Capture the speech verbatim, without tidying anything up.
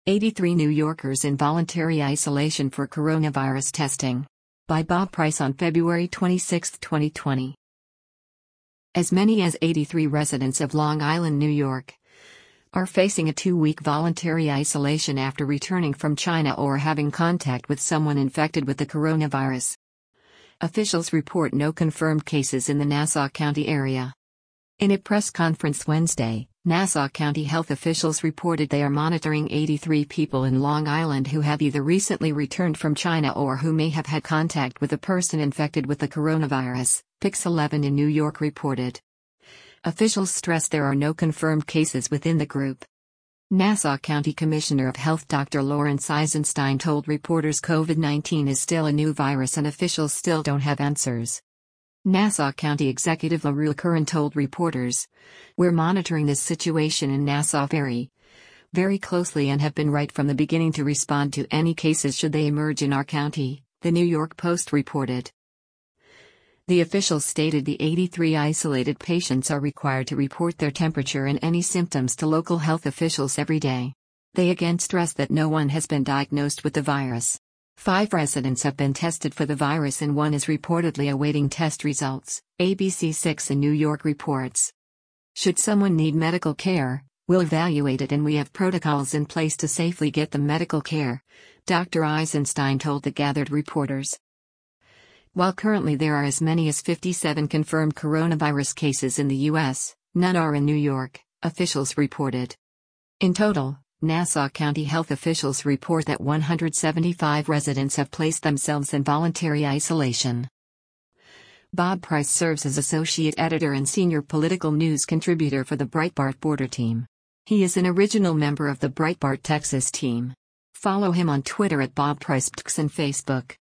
eighty-three New Yorkers in voluntary isolation for coronavirus testing. By Bob Price on February twenty-sixth, twenty twenty. As many as eighty-three residents of Long Island, New York, are facing a two-week voluntary isolation after returning from China or having contact with someone infected with the coronavirus. Officials report no confirmed cases in the Nassau County area. In a press conference Wednesday, Nassau County health officials reported they are monitoring eighty-three people in Long Island who have either recently returned from China or who may have had contact with a person infected with the coronavirus, Pix eleven in New York reported. Officials stress there are no confirmed cases within the group. Nassau County Commissioner of Health Doctor Lawrence Eisenstein told reporters COVID nineteen is still a new virus and officials still don't have answers. Nassau County Executive LaRue Curran told reporters, "We're monitoring this situation in Nassau very, very closely and have been right from the beginning to respond to any cases should they emerge in our county," the New York Post reported. The officials stated the eighty-three isolated patients are required to report their temperature and any symptoms to local health officials every day. They again stressed that no one has been diagnosed with the virus. Five residents have been tested for the virus and one is reportedly awaiting test results, A B C six in New York reports. Should someone need medical care, we'll evaluate it and we have protocols in place to safely get them medical care, Doctor Eisenstein told the gathered reporters. While currently there are as many as fifty-seven confirmed coronavirus cases in the U S, none are in New York, officials reported. In total, Nassau County health officials report that one hundred seventy-five residents have placed themselves in voluntary isolation. Bob Price serves as associate editor and senior political news contributor for the Breitbart Border Team. He is an original member of the Breitbart Texas team. Follow him on Twitter at Bob Price and Facebook.